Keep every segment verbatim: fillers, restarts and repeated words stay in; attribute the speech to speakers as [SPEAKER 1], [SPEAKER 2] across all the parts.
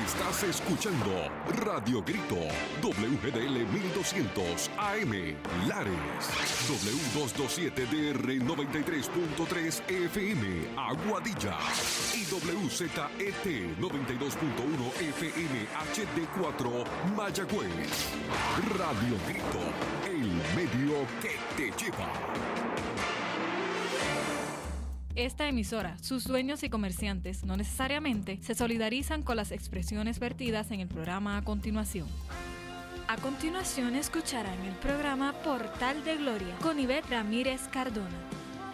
[SPEAKER 1] Estás escuchando Radio Grito, W G D L mil doscientos A M, Lares, W doscientos veintisiete D R noventa y tres punto tres F M, Aguadilla, y W Z E T noventa y dos punto uno F M H D cuatro, Mayagüez. Radio Grito, el medio que te lleva.
[SPEAKER 2] Esta emisora, sus dueños y comerciantes no necesariamente se solidarizan con las expresiones vertidas en el programa a continuación. A continuación escucharán el programa Portal de Gloria con Ivette Ramírez Cardona.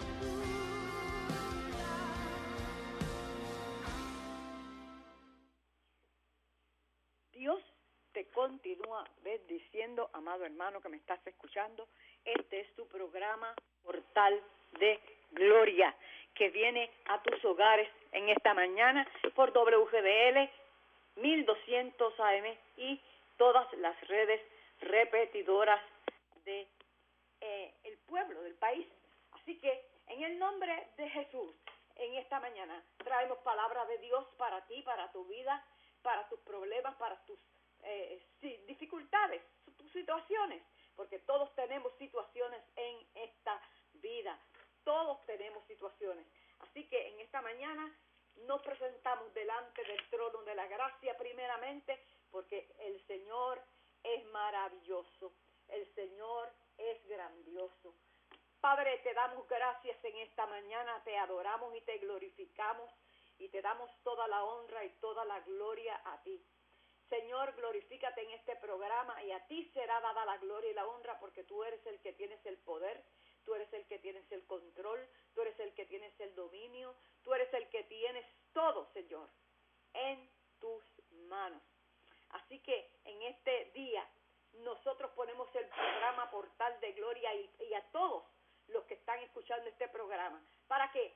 [SPEAKER 3] Dios te continúa bendiciendo, amado hermano que me estás escuchando. Este es tu programa Portal de Gloria, que viene a tus hogares en esta mañana por W G D L mil doscientos A M y todas las redes repetidoras de eh, el pueblo, del país. Así que en el nombre de Jesús, en esta mañana traemos palabra de Dios para ti, para tu vida, para tus problemas, para tus eh, dificultades, tus situaciones, porque todos tenemos situaciones en esta vida. Todos tenemos situaciones. Así que en esta mañana nos presentamos delante del trono de la gracia primeramente, porque el Señor es maravilloso, el Señor es grandioso. Padre, te damos gracias en esta mañana, te adoramos y te glorificamos y te damos toda la honra y toda la gloria a ti. Señor, glorifícate en este programa y a ti será dada la gloria y la honra, porque tú eres el que tienes el poder. Tú eres el que tienes el control, tú eres el que tienes el dominio, tú eres el que tienes todo, Señor, en tus manos. Así que en este día nosotros ponemos el programa Portal de Gloria y, y a todos los que están escuchando este programa, para que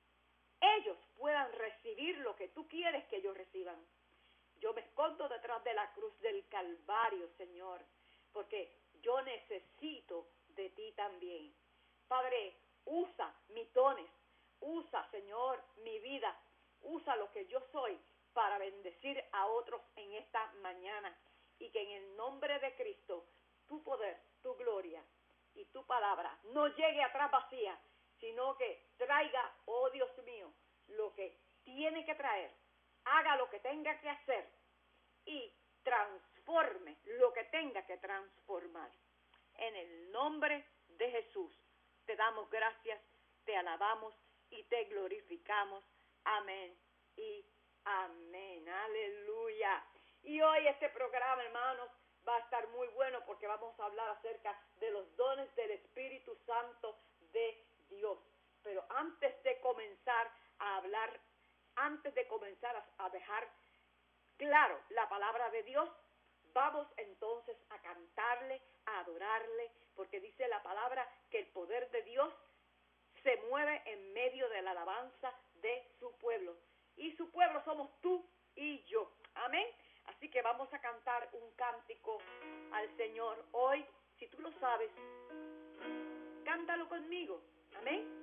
[SPEAKER 3] ellos puedan recibir lo que tú quieres que ellos reciban. Yo me escondo detrás de la cruz del Calvario, Señor, porque yo necesito de ti también. Padre, usa mis dones, usa, Señor, mi vida, usa lo que yo soy para bendecir a otros en esta mañana, y que en el nombre de Cristo tu poder, tu gloria y tu palabra no llegue atrás vacía, sino que traiga, oh Dios mío, lo que tiene que traer, haga lo que tenga que hacer y transforme lo que tenga que transformar. En el nombre de Jesús te damos gracias, te alabamos y te glorificamos. Amén y amén. Aleluya. Y hoy este programa, hermanos, va a estar muy bueno, porque vamos a hablar acerca de los dones del Espíritu Santo de Dios. Pero antes de comenzar a hablar, antes de comenzar a, a dejar claro la palabra de Dios, vamos entonces a cantarle, a adorarle, porque dice la palabra que el poder de Dios se mueve en medio de la alabanza de su pueblo. Y su pueblo somos tú y yo. Amén. Así que vamos a cantar un cántico al Señor hoy. Si tú lo sabes, cántalo conmigo. Amén.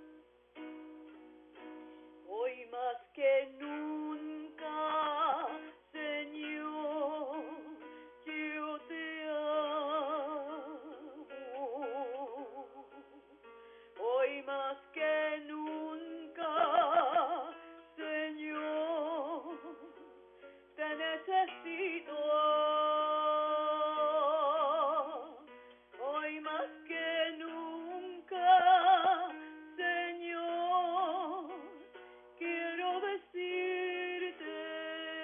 [SPEAKER 3] Hoy más que nunca, Señor, yo te amo. Hoy más que nunca, Señor, te necesito. Hoy más que nunca, Señor, quiero decirte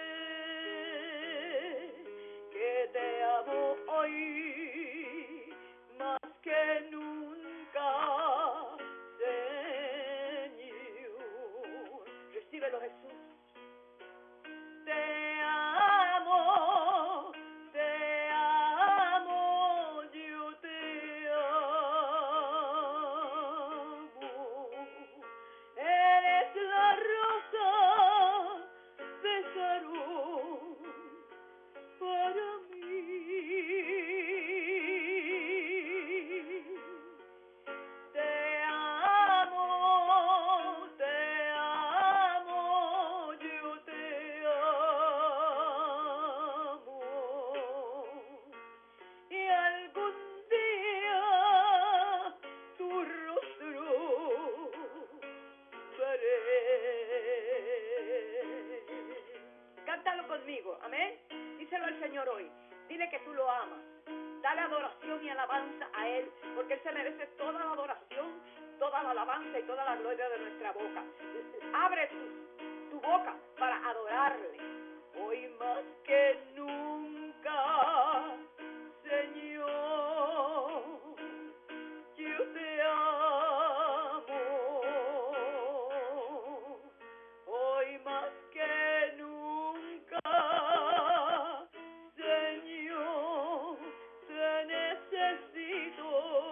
[SPEAKER 3] adoración y alabanza a Él, porque Él se merece toda la adoración, toda la alabanza y toda la gloria de nuestra boca. Abre tu, tu boca para adorarle. Hoy más que nunca, Señor, yo te amo. Hoy más que nunca, Señor, te necesito.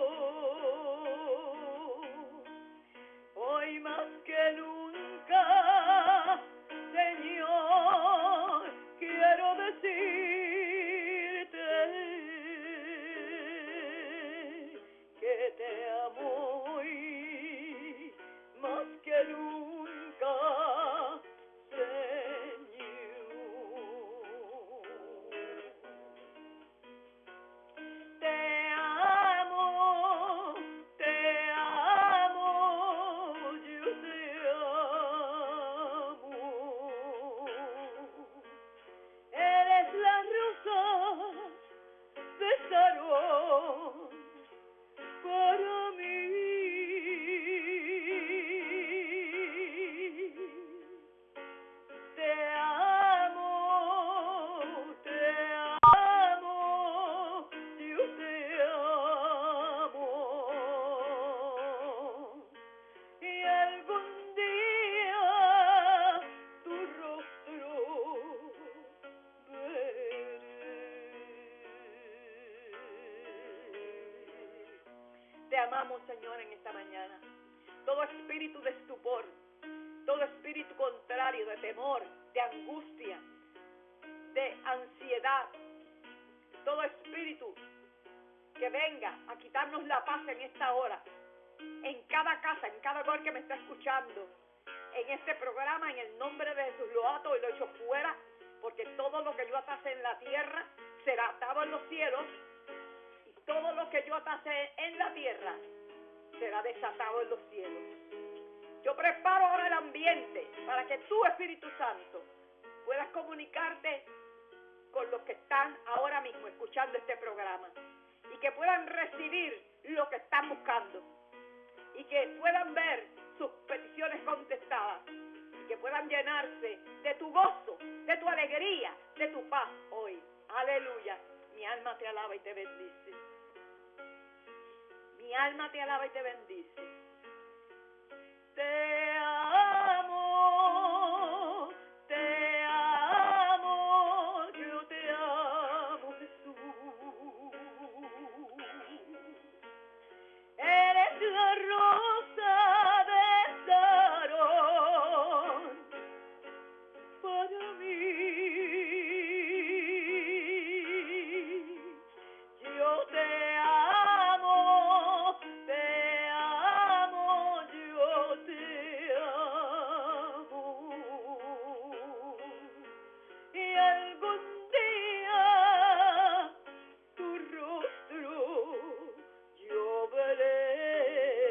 [SPEAKER 3] Hoy más que nunca, Señor, quiero decirte que te amo hoy más que nunca, Señor. Te amo, te amo, yo te amo. Eres la rosa de Sarón para mí. Te amo, te amo, yo te amo. Y algún día tu rostro veré. Te amamos, Señor, en esta mañana. Todo espíritu de estupor, todo espíritu contrario de temor, de angustia, de ansiedad, todo espíritu que venga a quitarnos la paz en esta hora, en cada casa, en cada hogar que me está escuchando, en este programa, en el nombre de Jesús lo ato y lo echo fuera, porque todo lo que yo atase en la tierra será atado en los cielos, y todo lo que yo atase en la tierra será desatado en los cielos. Yo preparo ahora el ambiente para que tú, Espíritu Santo, puedas comunicarte con los que están ahora mismo escuchando este programa y que puedan recibir lo que están buscando y que puedan ver sus peticiones contestadas y que puedan llenarse de tu gozo, de tu alegría, de tu paz hoy. Aleluya. Mi alma te alaba y te bendice. Mi alma te alaba y te bendice. Te amo, te amo, yo te amo, Jesús. Eres la rosa de Sarón para mí. Yo te amo, te amo, yo te amo. Y algún día tu rostro yo veré.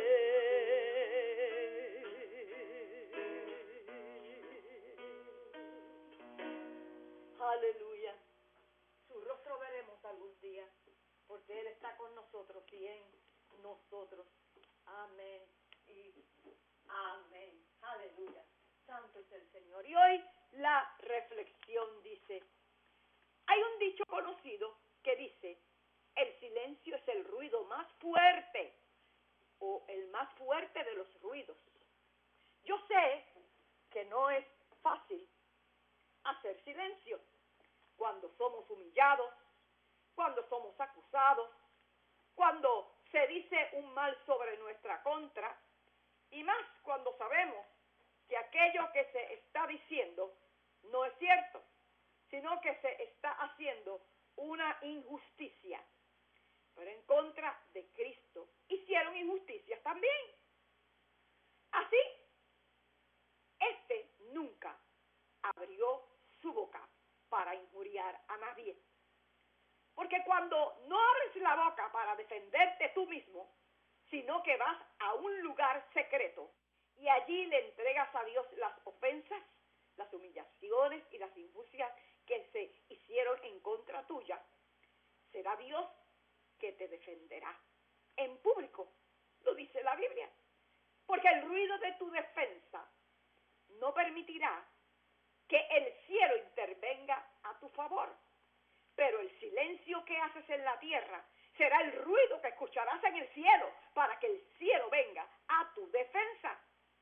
[SPEAKER 3] Aleluya. Su rostro veremos algún día, porque Él está con nosotros y en nosotros. Amén y amén. Aleluya. Santo es el Señor. Y hoy la reflexión dice, hay un dicho conocido que dice, el silencio es el ruido más fuerte o el más fuerte de los ruidos. Yo sé que no es fácil hacer silencio cuando somos humillados, cuando somos acusados, cuando se dice un mal sobre nuestra contra, y más cuando sabemos que aquello que se está diciendo no es cierto, sino que se está haciendo una injusticia, pero en contra de Cristo. Hicieron injusticias también. Así, este nunca abrió su boca para injuriar a nadie. Porque cuando no abres la boca para defenderte tú mismo, sino que vas a un lugar secreto y allí le entregas a Dios las ofensas, las humillaciones y las injusticias que se hicieron en contra tuya, será Dios que te defenderá. En público, lo dice la Biblia. Porque el ruido de tu defensa no permitirá que el cielo intervenga a tu favor. Pero el silencio que haces en la tierra será el ruido que escucharás en el cielo para que el cielo venga a tu defensa.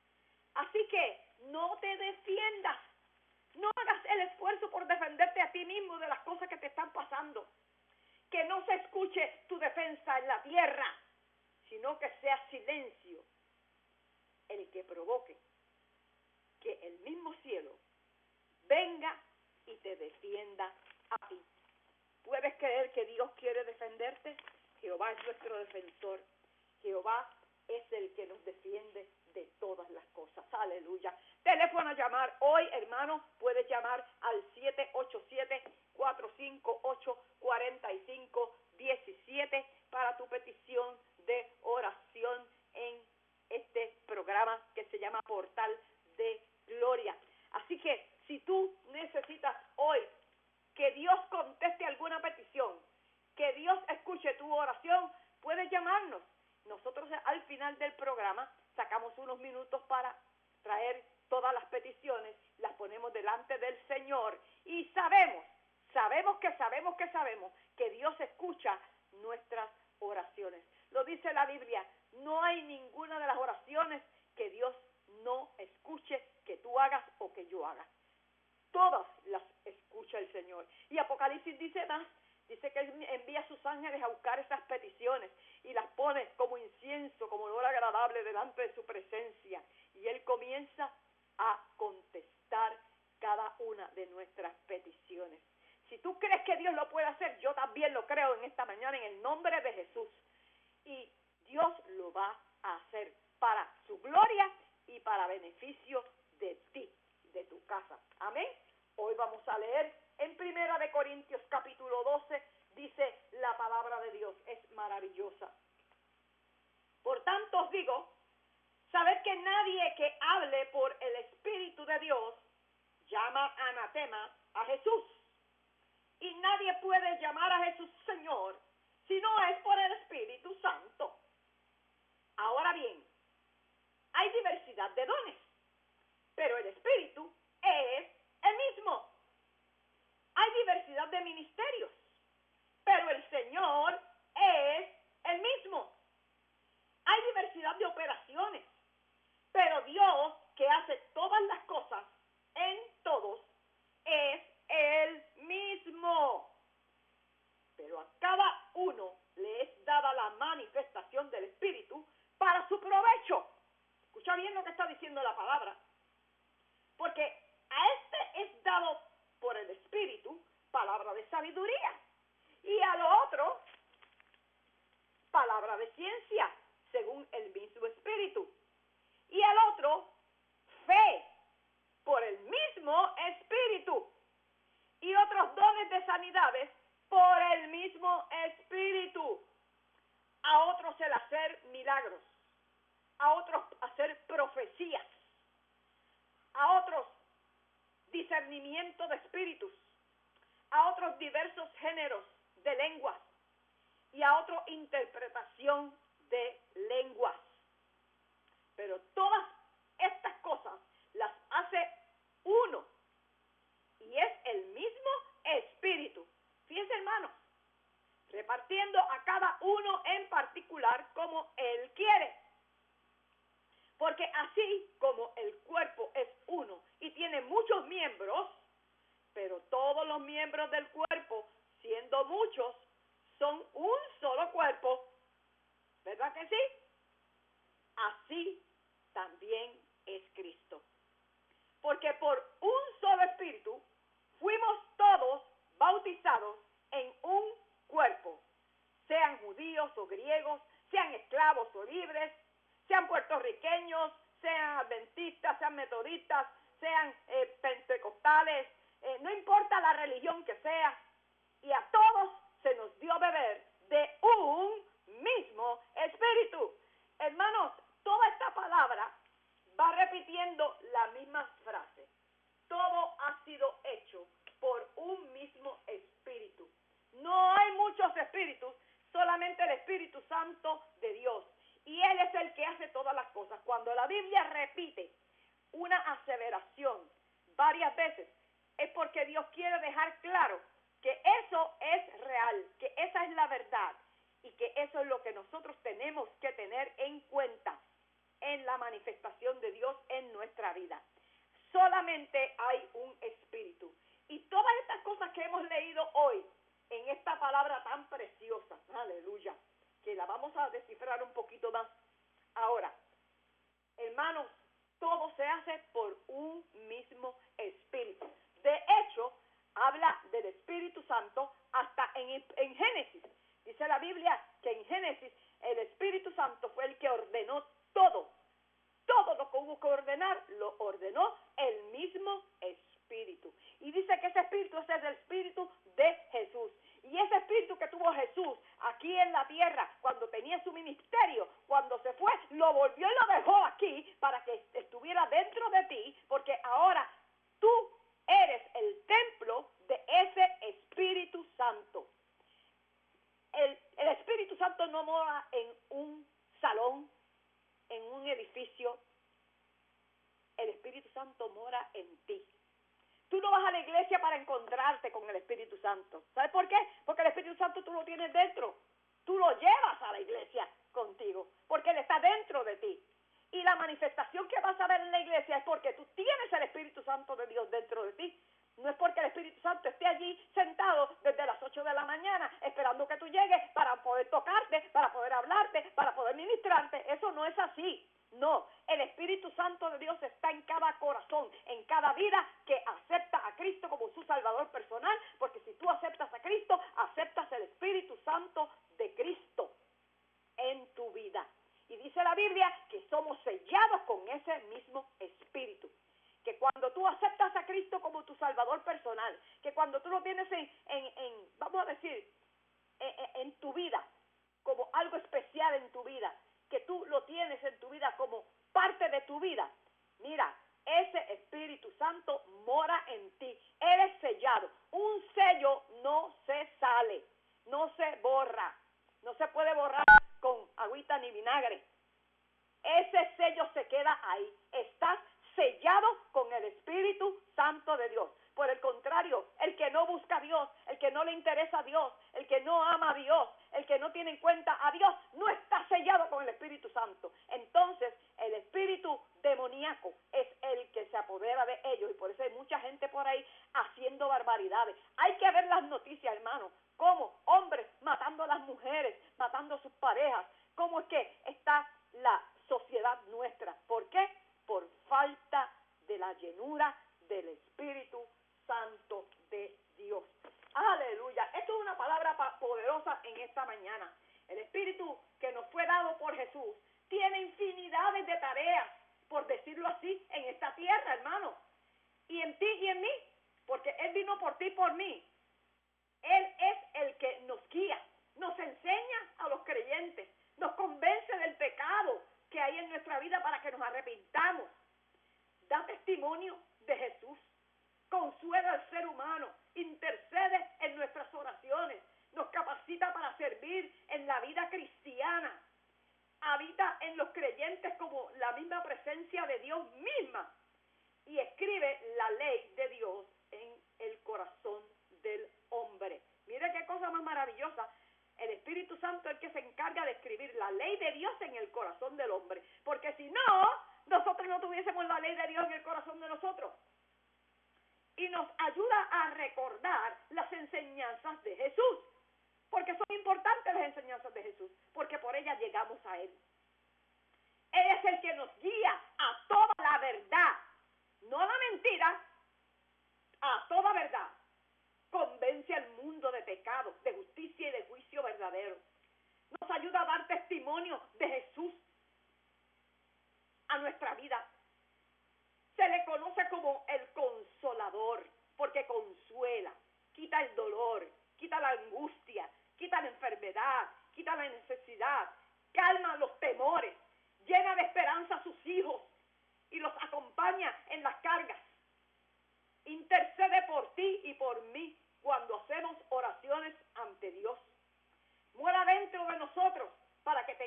[SPEAKER 3] Así que no te defiendas. No hagas el esfuerzo por defenderte a ti mismo de las cosas que te están pasando. Que no se escuche tu defensa en la tierra, sino que sea silencio el que provoque que el mismo cielo venga y te defienda a ti. ¿Puedes creer que Dios quiere defenderte? Jehová es nuestro defensor. Jehová es el que nos defiende de todas las cosas. Aleluya. Teléfono a llamar hoy, hermano, puedes llamar al siete ocho siete, cuatro cinco ocho, cuatro cinco uno siete para tu petición de oración en este programa que se llama Portal de Gloria. Así que si tú necesitas hoy que Dios conteste alguna petición, que Dios escuche tu oración, puedes llamarnos. Nosotros al final del programa sacamos unos minutos para traer todas las peticiones, las ponemos delante del Señor y sabemos, sabemos que sabemos que sabemos que Dios escucha nuestras oraciones. Lo dice la Biblia, no hay ninguna de las oraciones que Dios no escuche, que tú hagas o que yo haga. Todas las escucha el Señor. Y Apocalipsis dice más, dice que Él envía a sus ángeles a buscar esas peticiones y las pone como incienso, como olor agradable delante de su presencia. Y Él comienza a contestar cada una de nuestras peticiones. Si tú crees que Dios lo puede hacer, yo también lo creo en esta mañana en el nombre de Jesús. Y Dios lo va a hacer para su gloria y para beneficio de ti, de tu casa. Amén. Hoy vamos a leer en Primera de Corintios capítulo doce, dice la palabra de Dios, es maravillosa. Por tanto os digo, sabed que nadie que hable por el Espíritu de Dios llama anatema a Jesús. Y nadie puede llamar a Jesús Señor si no es por el Espíritu Santo. Ahora bien, hay diversidad de dones, pero el Espíritu es el mismo. Hay diversidad de ministerios, pero el Señor es el mismo. Hay diversidad de operaciones, pero Dios, que hace todas las cosas en todos, es el mismo. Pero a cada uno le es dada la manifestación del Espíritu para su provecho. Escucha bien lo que está diciendo la palabra. Porque a este es dado por el Espíritu palabra de sabiduría. Y a lo otro, palabra de ciencia, según el mismo Espíritu. Y al otro, fe, por el mismo Espíritu. Y otros dones de sanidades, por el mismo Espíritu. A otros el hacer milagros. A otros hacer profecías. A otros discernimiento de espíritus. A otros diversos géneros de lenguas. Y a otros interpretación de lenguas. Pero todas estas cosas las hace uno. Y es el mismo Espíritu. Fíjense, hermanos, repartiendo a cada uno en particular como Él quiere. Porque así como el cuerpo es uno y tiene muchos miembros, pero todos los miembros del cuerpo, siendo muchos, son un solo cuerpo. ¿Verdad que sí? Así también es Cristo. Porque por un solo Espíritu fuimos todos bautizados en un cuerpo, sean judíos o griegos, sean esclavos o libres, sean puertorriqueños, sean adventistas, sean metodistas, sean eh, pentecostales, eh, no importa la religión que sea, y a todos se nos dio beber de un mismo Espíritu. Hermanos, toda esta palabra va repitiendo la misma frase. Todo ha sido hecho por un mismo Espíritu. No hay muchos espíritus, solamente Santo de Dios. Y Él es el que hace todas las cosas. Cuando la Biblia repite una aseveración varias veces, es porque Dios quiere dejar claro que eso es real, que esa es la verdad y que eso es lo que nosotros tenemos que tener en cuenta en la manifestación de Dios en nuestra vida. Solamente hay un espíritu. Y todas estas cosas que hemos leído hoy en esta palabra tan preciosa, aleluya, que la vamos a descifrar un poquito más ahora. Hermanos, todo se hace por un mismo espíritu. De hecho, habla del Espíritu Santo hasta en, en Génesis. Dice la Biblia que en Génesis el Espíritu Santo fue el que ordenó todo. Todo lo que hubo que ordenar, lo ordenó el mismo Espíritu. Y dice que ese Espíritu es el Espíritu de Jesús. Y ese Espíritu que tuvo Jesús aquí en la tierra, cuando tenía su ministerio, cuando se fue, lo volvió y lo dejó aquí para que estuviera dentro de ti, porque ahora tú eres el templo de ese Espíritu Santo. El, el Espíritu Santo no mora en un salón, en un edificio. El Espíritu Santo mora en ti. Tú no vas a la iglesia para encontrarte con el Espíritu Santo. ¿Sabes por qué? Porque el Espíritu Santo tú lo tienes dentro. Tú lo llevas a la iglesia contigo, porque Él está dentro de ti. Y la manifestación que vas a ver en la iglesia es porque tú tienes el Espíritu Santo de Dios dentro de ti. No es porque el Espíritu Santo esté allí sentado desde las ocho de la mañana esperando que tú llegues para poder tocarte, para poder hablarte, para poder ministrarte. Eso no es así. No, el Espíritu Santo de Dios está en cada corazón, en cada vida que acepta a Cristo como su Salvador personal, porque si tú aceptas a Cristo, aceptas el Espíritu Santo de Cristo en tu vida. Y dice la Biblia que somos sellados con ese mismo Espíritu. Que cuando tú aceptas a Cristo como tu Salvador personal, que cuando tú lo tienes en, en, en vamos a decir, en, en tu vida, como algo especial en tu vida, que tú lo tienes en tu vida como parte de tu vida, mira, ese Espíritu Santo mora en ti, eres sellado. Un sello no se sale, no se borra, no se puede borrar con agüita ni vinagre. Ese sello se queda ahí, estás sellado con el Espíritu Santo de Dios. Por el contrario, el que no busca a Dios, el que no le interesa a Dios, el que no ama a Dios, el que no tiene en cuenta a Dios, no está sellado con el Espíritu Santo. Entonces, el espíritu demoníaco es el que se apodera de ellos, y por eso hay mucha gente por ahí haciendo barbaridades. Hay que ver las noticias, hermano, cómo hombres matando a las mujeres, matando a sus parejas, cómo es que está la sociedad nuestra. ¿Por qué? Por falta de la llenura del Espíritu Santo de Dios. Aleluya. Esto es una palabra poderosa en esta mañana. El Espíritu que nos fue dado por Jesús tiene infinidades de tareas, por decirlo así, en esta tierra, hermano. Y en ti y en mí, porque Él vino por ti y por mí. Él es el que nos guía, nos enseña a los creyentes, nos convence del pecado que hay en nuestra vida para que nos arrepintamos. Da testimonio de Jesús, consuela al ser humano, intercede en nuestras oraciones, nos capacita para servir en la vida cristiana, habita en los creyentes como la misma presencia de Dios misma y escribe la ley de Dios en el corazón del hombre. Mire qué cosa más maravillosa. El Espíritu Santo es el que se encarga de escribir la ley de Dios en el corazón del hombre, porque si no, nosotros no tuviésemos la ley de Dios en el corazón de nosotros. Y nos ayuda a recordar las enseñanzas de Jesús, porque son importantes las enseñanzas de Jesús, porque por ellas llegamos a Él. Él es el que nos guía a toda la verdad, no a la mentira, a toda verdad. Convence al mundo de pecado, de justicia y de juicio verdadero. Nos ayuda a dar testimonio de Jesús a nuestra vida. Se le conoce como el consolador, porque consuela, quita el dolor, quita la angustia, quita la enfermedad, quita la necesidad, calma los temores, llena de esperanza a sus hijos y los acompaña en las cargas. Intercede por ti y por mí cuando hacemos oraciones ante Dios. Muera dentro de nosotros para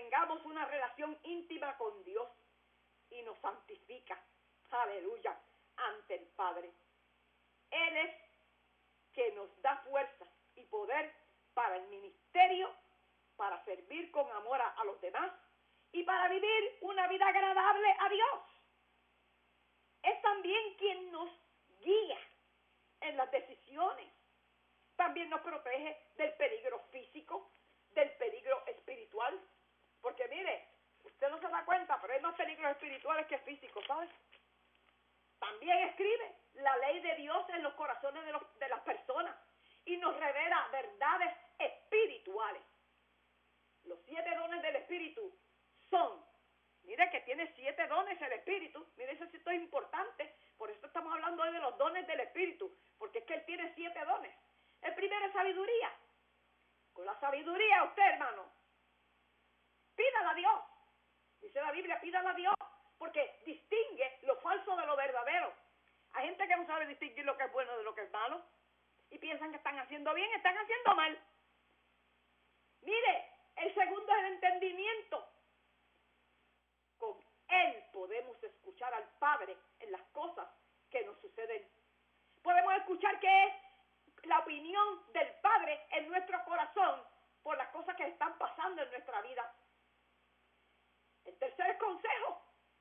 [SPEAKER 3] tengamos una relación íntima con Dios y nos santifica, aleluya, ante el Padre. Él es que nos da fuerza y poder para el ministerio, para servir con amor a, a los demás y para vivir una vida agradable a Dios. Es también quien nos guía en las decisiones. También nos protege del peligro físico, del peligro espiritual. Porque mire, usted no se da cuenta, pero hay más peligros espirituales que físicos, ¿sabes? También escribe la ley de Dios en los corazones de, los, de las personas y nos revela verdades espirituales. Los siete dones del Espíritu son, mire que tiene siete dones el Espíritu, mire eso sí es importante, por eso estamos hablando hoy de los dones del Espíritu, porque es que Él tiene siete dones. El primero es sabiduría. Con la sabiduría usted, hermano, pídala a Dios. Dice la Biblia, pídala a Dios, porque distingue lo falso de lo verdadero. Hay gente que no sabe distinguir lo que es bueno de lo que es malo y piensan que están haciendo bien, están haciendo mal. Mire, el segundo es el entendimiento. Con Él podemos escuchar al Padre en las cosas que nos suceden. Podemos escuchar qué es la opinión del Padre en nuestro corazón por las cosas que están pasando en nuestra vida. El tercer es consejo.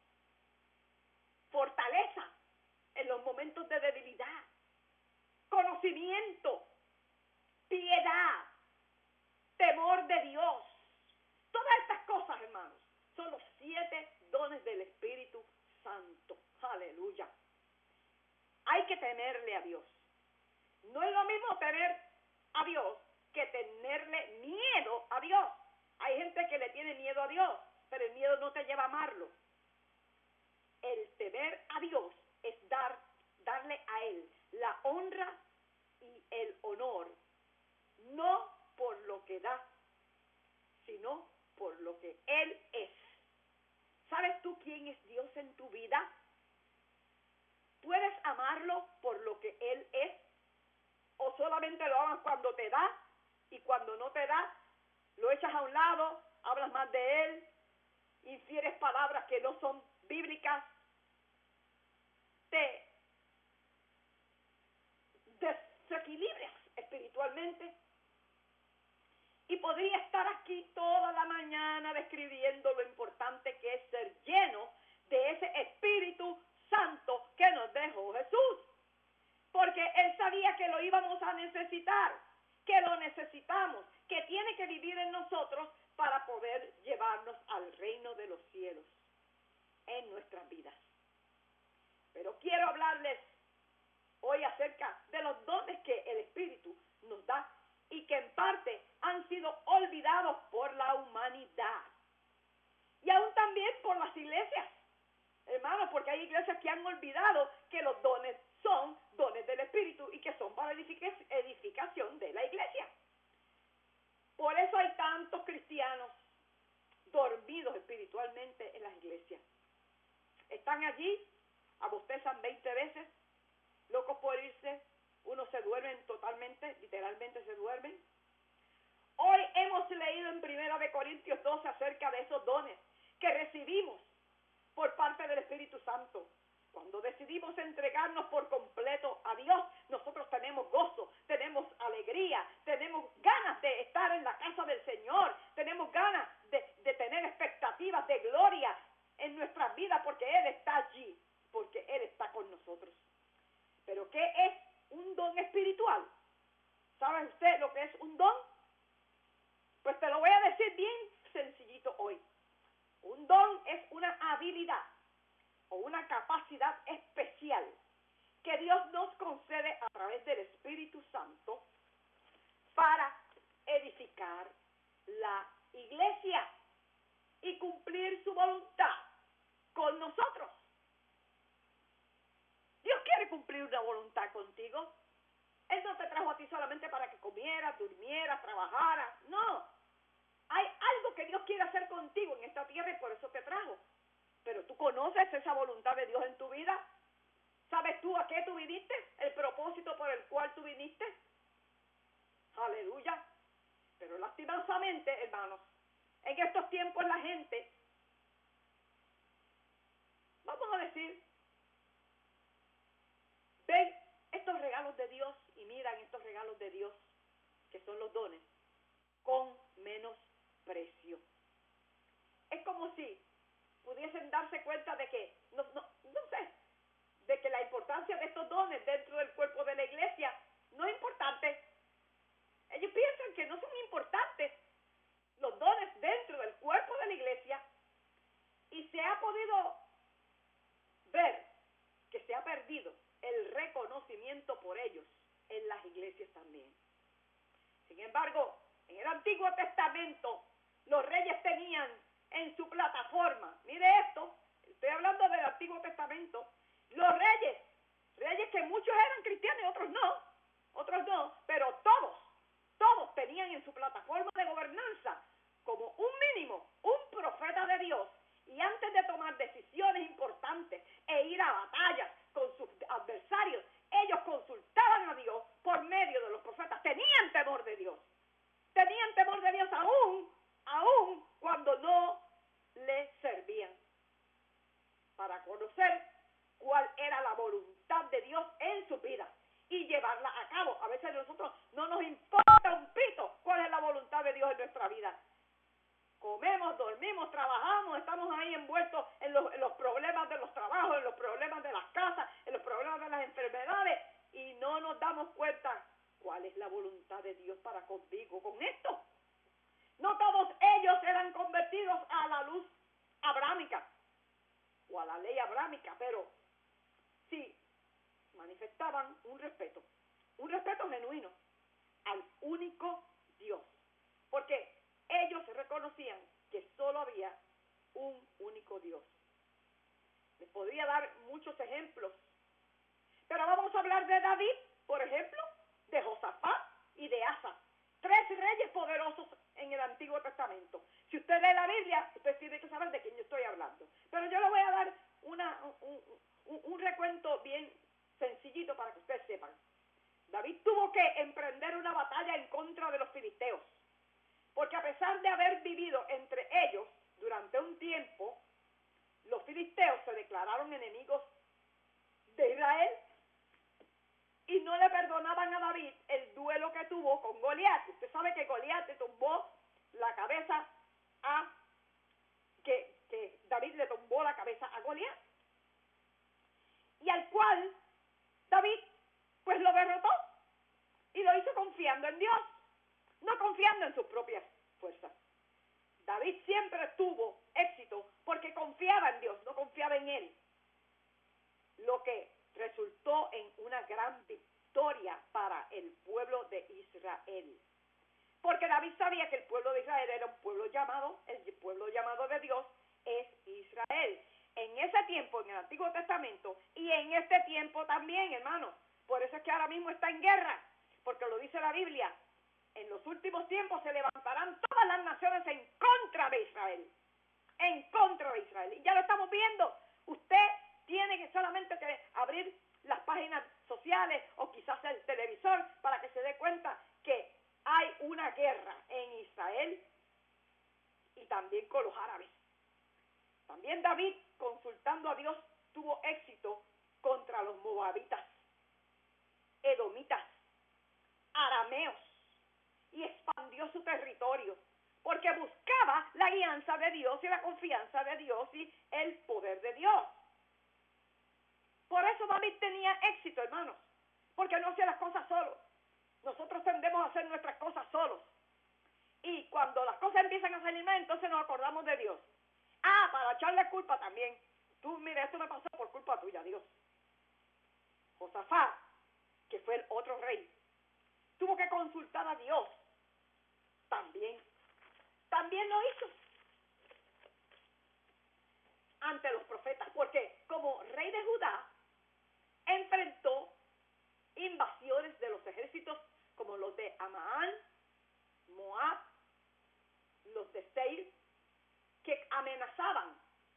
[SPEAKER 3] Fortaleza en los momentos de debilidad. Conocimiento. Piedad. Temor de Dios. Todas estas cosas, hermanos, son los siete dones del Espíritu Santo. Aleluya. Hay que temerle a Dios. No es lo mismo temer a Dios que tenerle miedo a Dios. Hay gente que le tiene miedo a Dios, pero el miedo no te lleva a amarlo. El temer a Dios es dar, darle a Él la honra y el honor, no por lo que da, sino por lo que Él es. ¿Sabes tú quién es Dios en tu vida? ¿Puedes amarlo por lo que Él es? ¿O solamente lo amas cuando te da y cuando no te da, lo echas a un lado, hablas más de Él, infieres palabras que no son bíblicas, te desequilibras espiritualmente? Y podría estar aquí toda la mañana describiendo lo importante que es ser lleno de ese Espíritu Santo que nos dejó Jesús. Porque Él sabía que lo íbamos a necesitar, que lo necesitamos, que tiene que vivir en nosotros para poder llevarnos al reino de los cielos en nuestras vidas. Pero quiero hablarles hoy acerca de los dones que el Espíritu nos da y que en parte han sido olvidados por la humanidad. Y aún también por las iglesias, hermanos, porque hay iglesias que han olvidado que los dones son dones del Espíritu y que son para edificación de la iglesia. Por eso hay tantos cristianos dormidos espiritualmente en las iglesias. Están allí, abostezan veinte veces, locos por irse, unos se duermen totalmente, literalmente se duermen. Hoy hemos leído en Primera de Corintios doce acerca de esos dones que recibimos por parte del Espíritu Santo. Cuando decidimos entregarnos por completo a Dios, nosotros tenemos gozo, tenemos alegría, tenemos ganas de estar en la casa del Señor, tenemos ganas de, de tener expectativas de gloria en nuestras vidas porque Él está allí, porque Él está con nosotros. ¿Pero qué es un don espiritual? ¿Sabe usted lo que es un don? Pues te lo voy a decir bien sencillito hoy. Un don es una habilidad o una capacidad especial que Dios nos concede a través del Espíritu Santo para edificar la iglesia y cumplir su voluntad con nosotros. Dios quiere cumplir una voluntad contigo. Él no te trajo a ti solamente para que comieras, durmieras, trabajaras. No. Hay algo que Dios quiere hacer contigo en esta tierra y por eso te trajo. Pero tú conoces esa voluntad de Dios en tu vida. ¿Sabes tú a qué tú viniste? El propósito por el cual tú viniste. Aleluya. Pero lastimosamente, hermanos, En estos tiempos la gente, vamos a decir, ven estos regalos de Dios y miran estos regalos de Dios, que son los dones, con menos precio. Es como si pudiesen darse cuenta de que, no, no, no sé, de que la importancia de estos dones dentro del cuerpo de la iglesia no es importante. Ellos piensan que no son importantes los dones dentro del cuerpo de la iglesia, y se ha podido ver que se ha perdido el reconocimiento por ellos en las iglesias también. Sin embargo, en el Antiguo Testamento, los reyes tenían en su plataforma, mire esto, estoy hablando del Antiguo Testamento, los reyes, reyes que muchos eran cristianos y otros no, otros no, pero todos, todos tenían en su plataforma de gobernanza como un mínimo, un profeta de Dios, y antes de tomar decisiones importantes e ir a batallas con sus adversarios, ellos consultaban a Dios por medio de los profetas. Tenían temor de Dios, tenían temor de Dios aún, aún cuando no le servían, para conocer cuál era la voluntad de Dios en su vida y llevarla a cabo. A veces a nosotros no nos importa un pito cuál es la voluntad de Dios en nuestra vida. Comemos, dormimos, trabajamos, estamos ahí envueltos en los, en los problemas de los trabajos, en los problemas de las casas, en los problemas de las enfermedades, y no nos damos cuenta cuál es la voluntad de Dios para contigo con esto. No todos ellos eran convertidos a la luz abrámica o a la ley abrámica, pero sí manifestaban un respeto, un respeto genuino al único Dios, porque ellos reconocían que solo había un único Dios. Les podría dar muchos ejemplos, pero vamos a hablar de David, por ejemplo, de Josafat y de Asa, tres reyes poderosos en el Antiguo Testamento. Si usted lee la Biblia, usted tiene que saber de quién yo estoy hablando. Pero yo le voy a dar una, un, un, un recuento bien sencillito para que ustedes sepan. David tuvo que emprender una batalla en contra de los filisteos, porque a pesar de haber vivido entre ellos durante un tiempo, los filisteos se declararon enemigos de Israel y no le perdonaban a David el duelo que tuvo con Goliat. Usted sabe que Goliat le tumbó la cabeza a, que, que David le tumbó la cabeza a Goliat, y al cual David pues lo derrotó y lo hizo confiando en Dios, no confiando en sus propias fuerzas. David siempre tuvo éxito porque confiaba en Dios, no confiaba en él, lo que resultó en una gran victoria para el pueblo de Israel. Porque David sabía que el pueblo de Israel era un pueblo llamado, el pueblo llamado de Dios es Israel. En ese tiempo, en el Antiguo Testamento, y en este tiempo también, hermanos. Por eso es que ahora mismo está en guerra, porque lo dice la Biblia. En los últimos tiempos se levantarán todas las naciones en contra de Israel. En contra de Israel. Y ya lo estamos viendo. Usted tiene que solamente que abrir las páginas sociales o quizás el televisor para que se dé cuenta que hay una guerra en Israel y también con los árabes. También David, consultando a Dios, tuvo éxito contra los moabitas, edomitas, arameos, y expandió su territorio, porque buscaba la guianza de Dios y la confianza de Dios y el poder de Dios. Por eso David tenía éxito, hermanos, porque no hacía las cosas solo. Nosotros tendemos a hacer nuestras cosas solos. Y cuando las cosas empiezan a salir mal, entonces nos acordamos de Dios. Ah, para echarle culpa también. Tú, mira, esto me pasó por culpa tuya, Dios. Josafat, que fue el otro rey, tuvo que consultar a Dios. También. También lo hizo ante los profetas, porque como rey de Judá, enfrentó invasiones de los ejércitos como los de Amaán, Moab, los de Seir, que amenazaban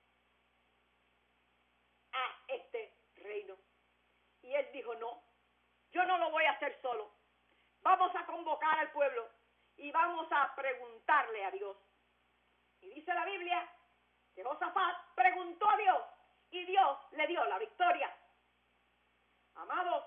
[SPEAKER 3] a este reino. Y él dijo, no, yo no lo voy a hacer solo. Vamos a convocar al pueblo y vamos a preguntarle a Dios Y dice la Biblia que Josafat preguntó a Dios y Dios le dio la victoria. Amados,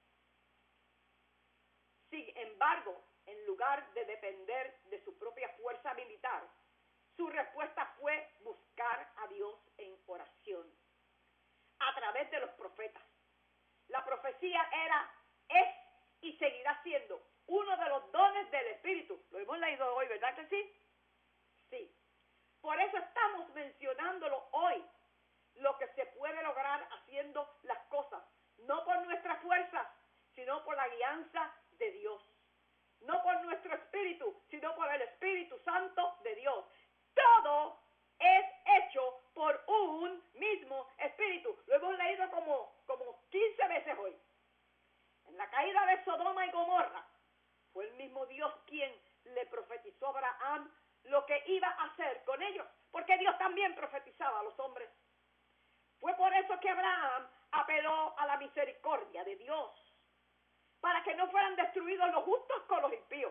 [SPEAKER 3] sin embargo, en lugar de depender de su propia fuerza militar, su respuesta fue buscar a Dios en oración, a través de los profetas. La profecía era, es y seguirá siendo uno de los dones del Espíritu. Lo hemos leído hoy, ¿verdad que sí? Sí. Por eso estamos mencionándolo hoy, lo que se puede lograr haciendo las cosas, no por nuestra fuerza, sino por la guianza de Dios. No por nuestro espíritu, sino por el Espíritu Santo de Dios. Todo es hecho por un mismo espíritu. Lo hemos leído como, como quince veces hoy. En la caída de Sodoma y Gomorra, fue el mismo Dios quien le profetizó a Abraham lo que iba a hacer con ellos, porque Dios también profetizaba a los hombres. Fue por eso que Abraham apeló a la misericordia de Dios, para que no fueran destruidos los justos con los impíos.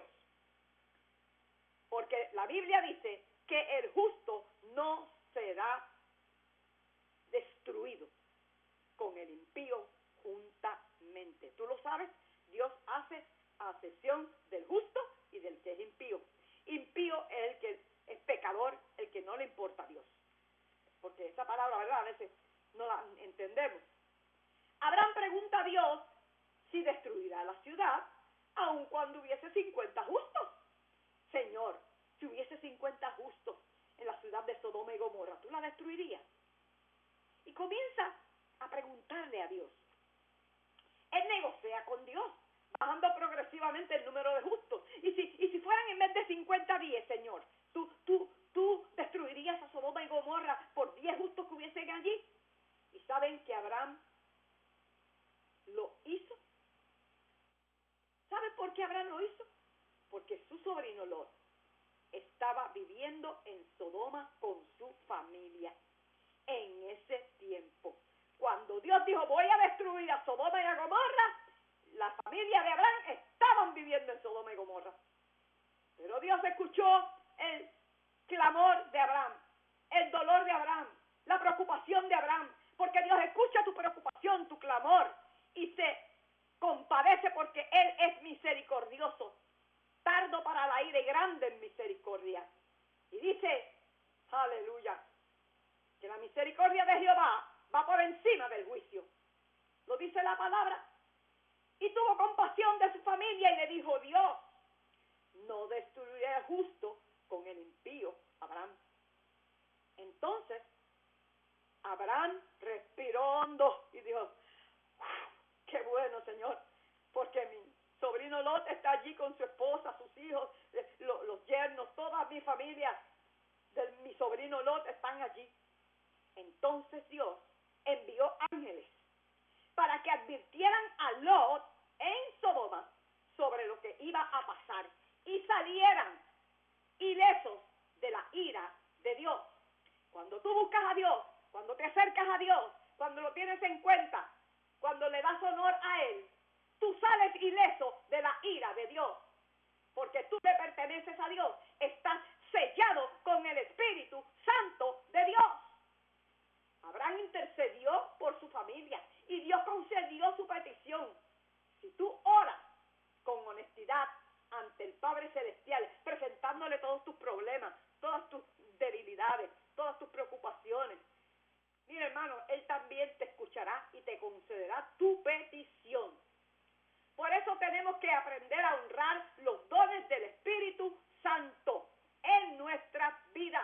[SPEAKER 3] Porque la Biblia dice que el justo no será destruido con el impío juntamente. ¿Tú lo sabes? Dios hace acepción del justo y del que es impío. Impío es el que es pecador, el que no le importa a Dios. Porque esa palabra, ¿verdad? A veces no la entendemos. Abraham pregunta a Dios si destruirá la ciudad, aun cuando hubiese cincuenta justos. Señor, si hubiese cincuenta justos en la ciudad de Sodoma y Gomorra, ¿tú la destruirías? Y comienza a preguntarle a Dios. Él negocia con Dios, bajando progresivamente el número de justos. Y si, y si fueran en vez de cincuenta, diez, Señor, ¿tú, tú, tú destruirías a Sodoma y Gomorra por diez justos que hubiesen allí? Y saben que Abraham lo hizo. ¿Sabe por qué Abraham lo hizo? Porque su sobrino Lot estaba viviendo en Sodoma con su familia en ese tiempo. Cuando Dios dijo, voy a destruir a Sodoma y a Gomorra, la familia de Abraham estaban viviendo en Sodoma y Gomorra. Pero Dios escuchó el clamor de Abraham, el dolor de Abraham, la preocupación de Abraham, porque Dios escucha tu preocupación, tu clamor, y se compadece porque Él es misericordioso, tardo para la ira y grande en misericordia. Y dice, aleluya, que la misericordia de Jehová va por encima del juicio. Lo dice la palabra. Y tuvo compasión de su familia y le dijo, Dios, no destruiré al justo con el impío, Abraham. Entonces, Abraham respiró hondo y dijo, qué bueno, Señor, porque mi sobrino Lot está allí con su esposa, sus hijos, los, los yernos, toda mi familia de mi sobrino Lot están allí. Entonces Dios envió ángeles para que advirtieran a Lot en Sodoma sobre lo que iba a pasar y salieran ilesos de la ira de Dios. Cuando tú buscas a Dios, cuando te acercas a Dios, cuando lo tienes en cuenta, cuando le das honor a Él, tú sales ileso de la ira de Dios, porque tú le perteneces a Dios, estás sellado con el Espíritu Santo de Dios. Abraham intercedió por su familia y Dios concedió su petición. Si tú oras con honestidad ante el Padre Celestial, presentándole todos tus problemas, todas tus debilidades, todas tus preocupaciones, mira, hermano, Él también te escuchará y te concederá tu petición. Por eso tenemos que aprender a honrar los dones del Espíritu Santo en nuestras vidas.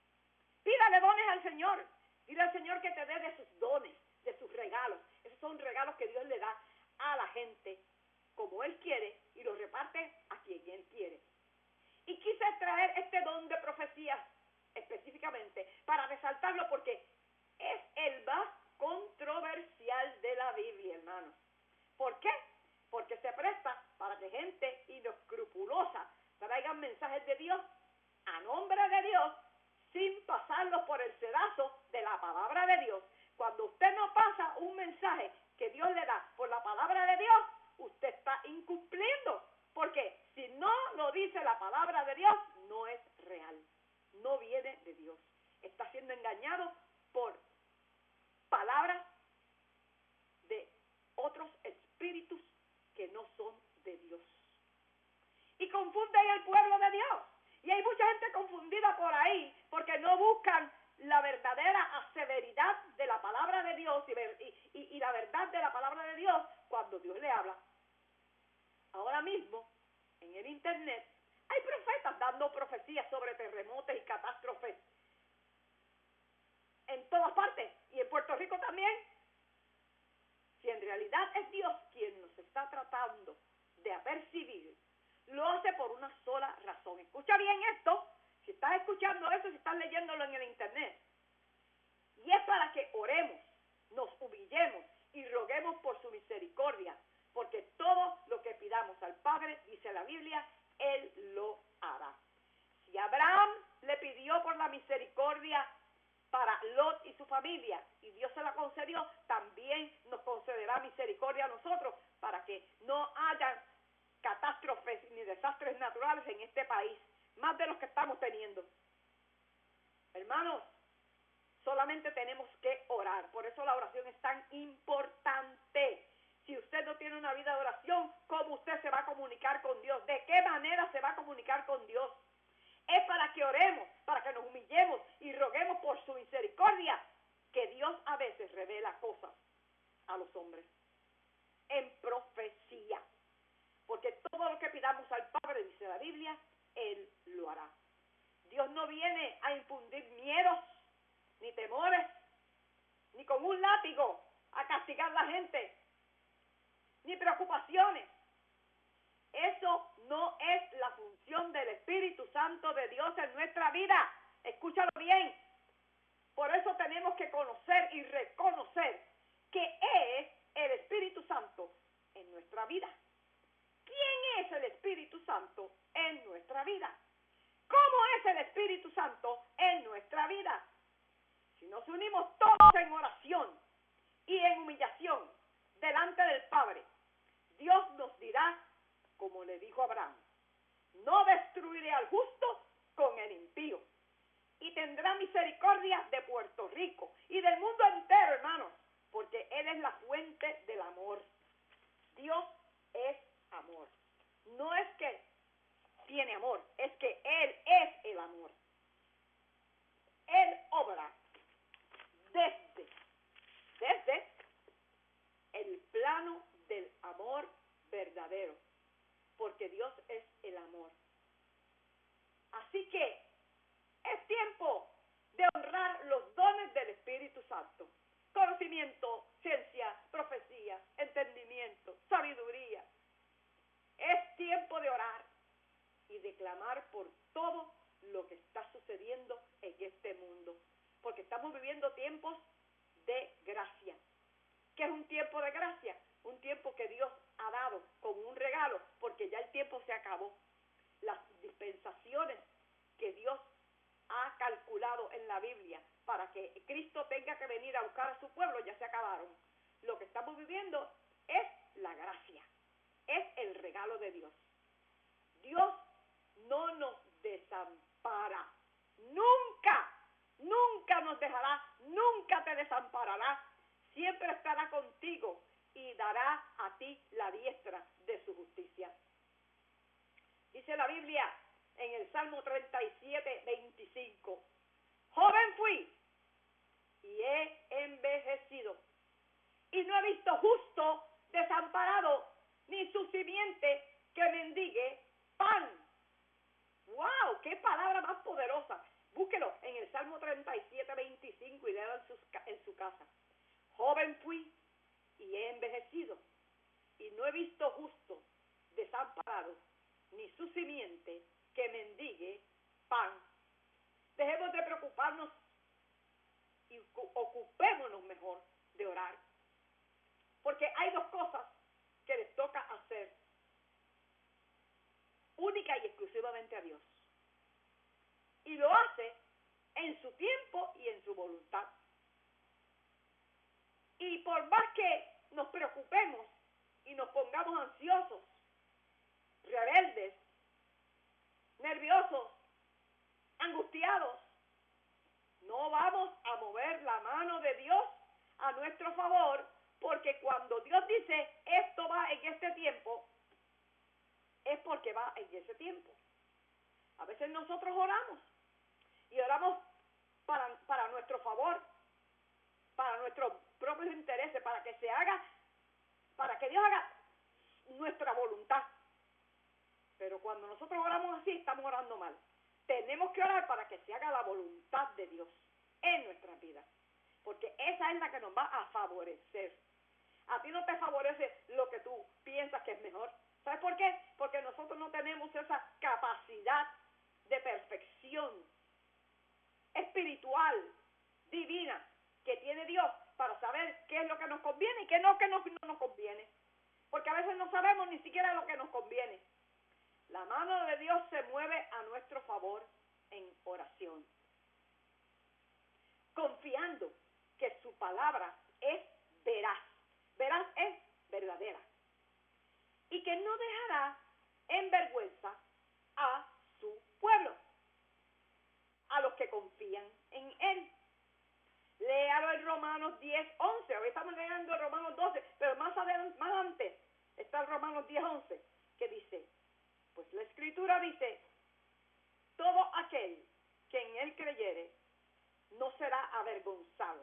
[SPEAKER 3] Pídale dones al Señor. Dile al Señor que te dé de sus dones, de sus regalos. Esos son regalos que Dios le da a la gente como Él quiere y los reparte a quien Él quiere. Y quise traer este don de profecía específicamente para resaltarlo porque es el más controversial de la Biblia, hermanos. ¿Por qué? Porque se presta para que gente inescrupulosa traigan mensajes de Dios a nombre de Dios sin pasarlo por el sedazo de la palabra de Dios. Cuando usted no pasa un mensaje que Dios le da por la palabra de Dios, usted está incumpliendo. Porque si no lo dice la palabra de Dios, no es real. No viene viene de Dios. Está siendo engañado por palabras de otros espíritus que no son de Dios. Y confunden el pueblo de Dios. Y hay mucha gente confundida por ahí porque no buscan la verdadera severidad de la palabra de Dios y, y, y la verdad de la palabra de Dios cuando Dios le habla. Ahora mismo, en el internet, hay profetas dando profecías sobre terremotos y catástrofes en todas partes, y en Puerto Rico también. Si en realidad es Dios quien nos está tratando de apercibir, lo hace por una sola razón. Escucha bien esto, si estás escuchando eso, si estás leyéndolo en el internet. Y es para que oremos, nos humillemos y roguemos por su misericordia, porque todo lo que pidamos al Padre, dice la Biblia, Él lo hará. Si Abraham le pidió por la misericordia para Lot y su familia, y Dios se la concedió, también nos concederá misericordia a nosotros, para que no haya catástrofes ni desastres naturales en este país, más de los que estamos teniendo. Hermanos, solamente tenemos que orar, por eso la oración es tan importante. Si usted no tiene una vida de oración, ¿cómo usted se va a comunicar con Dios? ¿De qué manera se va a comunicar con Dios? Es para que oremos, para que nos humillemos y roguemos por su misericordia, que Dios a veces revela cosas a los hombres en profecía. Porque todo lo que pidamos al Padre, dice la Biblia, Él lo hará. Dios no viene a infundir miedos, ni temores, ni con un látigo a castigar a la gente, ni preocupaciones. Eso no es la función del Espíritu Santo de Dios en nuestra vida. Escúchalo bien. Por eso tenemos que conocer y reconocer que es el Espíritu Santo en nuestra vida. ¿Quién es el Espíritu Santo en nuestra vida? ¿Cómo es el Espíritu Santo en nuestra vida? Si nos unimos todos en oración y en humillación delante del Padre, Dios nos dirá, como le dijo a Abraham, no destruiré al justo con el impío, y tendrá misericordia de Puerto Rico y del mundo entero, hermanos, porque Él es la fuente del amor. Dios es amor. No es que tiene amor, es que Él es el amor. Él obra desde, desde el plano del amor verdadero, porque Dios es el amor. Así que es tiempo de honrar los dones del Espíritu Santo. Conocimiento, ciencia, profecía, entendimiento, sabiduría. Es tiempo de orar y de clamar por todo lo que está sucediendo en este mundo. Porque estamos viviendo tiempos de gracia. ¿Qué es un tiempo de gracia? Un tiempo que Dios ha dado como un regalo, porque ya el tiempo se acabó. Las dispensaciones que Dios ha calculado en la Biblia para que Cristo tenga que venir a buscar a su pueblo ya se acabaron. Lo que estamos viviendo es la gracia, es el regalo de Dios. Dios no nos desampara, nunca, nunca nos dejará, nunca te desamparará, siempre estará contigo y dará a ti la diestra de su justicia. Dice la Biblia en el Salmo treinta y siete, veinticinco, joven fui y he envejecido, y no he visto justo desamparado, ni su simiente que mendigue pan. ¡Wow! ¡Qué palabra más poderosa! Búsquelo en el Salmo treinta y siete, veinticinco y léalo en, sus, en su casa. Joven fui y he envejecido, y no he visto justo desamparado, ni su simiente que mendigue pan. Dejemos de preocuparnos y ocupémonos mejor de orar. Porque hay dos cosas que les toca hacer, única y exclusivamente a Dios. Y lo hace en su tiempo y en su voluntad. Y por más que nos preocupemos y nos pongamos ansiosos, rebeldes, nerviosos, angustiados, no vamos a mover la mano de Dios a nuestro favor, porque cuando Dios dice esto va en este tiempo, es porque va en ese tiempo. A veces nosotros oramos y oramos para, para nuestro favor, para nuestros propios intereses, para que se haga, para que Dios haga nuestra voluntad. Pero cuando nosotros oramos así, estamos orando mal. Tenemos que orar para que se haga la voluntad de Dios en nuestras vidas, porque esa es la que nos va a favorecer. A ti no te favorece lo que tú piensas que es mejor. ¿Sabes por qué? Porque nosotros no tenemos esa capacidad de perfección espiritual, divina, que tiene Dios para saber qué es lo que nos conviene y qué no, que no, no nos conviene. Porque a veces no sabemos ni siquiera lo que nos conviene. La mano de Dios se mueve a nuestro favor en oración, confiando que su palabra es veraz. Veraz es verdadera. Y que no dejará en vergüenza a su pueblo, a los que confían en él. Léalo en Romanos diez, once. Hoy estamos leyendo Romanos doce, pero más adelante, más antes está el Romanos diez, once, que dice, pues la Escritura dice, todo aquel que en él creyere no será avergonzado.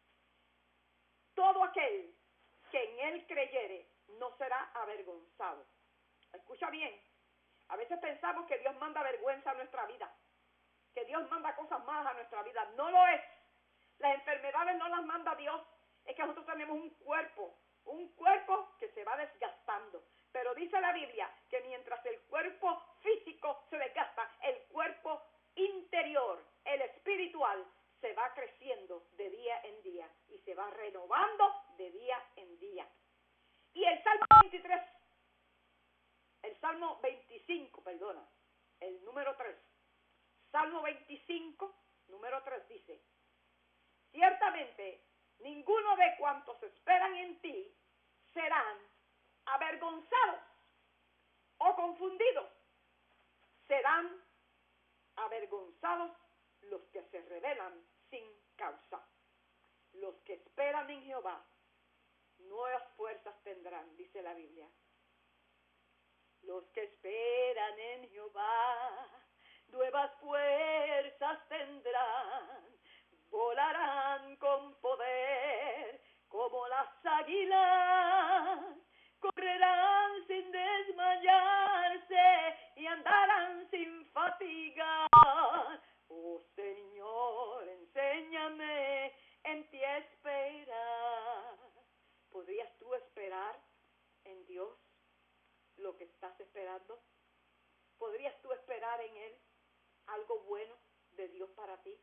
[SPEAKER 3] Todo aquel que en él creyere no será avergonzado. Escucha bien, a veces pensamos que Dios manda vergüenza a nuestra vida, que Dios manda cosas malas a nuestra vida. No lo es. Las enfermedades no las manda Dios. Es que nosotros tenemos un cuerpo, un cuerpo que se va desgastando. Pero dice la Biblia que mientras el cuerpo físico se desgasta, el cuerpo interior, el espiritual, se va creciendo de día en día y se va renovando de día en día. Y el Salmo veintitrés, el Salmo veinticinco, perdona, el número tres, Salmo veinticinco, número tres dice, ciertamente ninguno de cuantos esperan en ti serán avergonzados o confundidos. Serán avergonzados los que se rebelan sin causa. Los que esperan en Jehová nuevas fuerzas tendrán, dice la Biblia. Los que esperan en Jehová nuevas fuerzas tendrán, volarán con poder como las águilas, correrán sin desmayarse y andarán sin fatigar. Oh Señor, enséñame en ti a esperar. ¿Podrías tú esperar en Dios lo que estás esperando? ¿Podrías tú esperar en Él algo bueno de Dios para ti?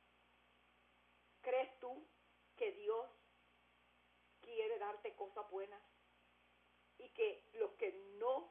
[SPEAKER 3] ¿Crees tú que Dios quiere darte cosas buenas y que los que no,